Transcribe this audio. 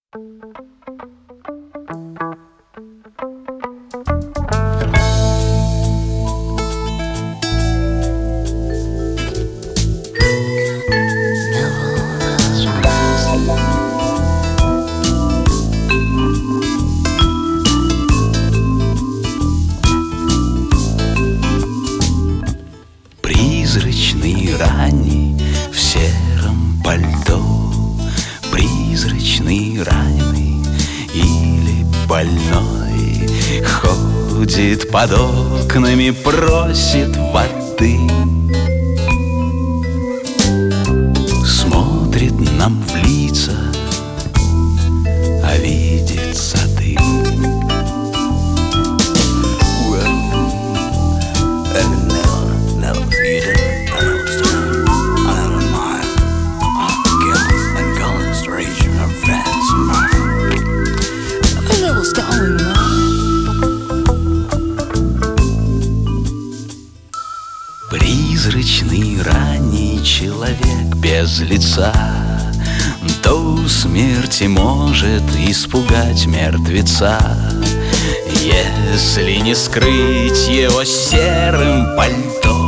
Призрачный ранний в сером пальто, призрачный раненый или больной, ходит под окнами, просит воды, смотрит нам в лица, а видит сады. Призрачный ранний человек без лица до смерти может испугать мертвеца, если не скрыть его серым пальто.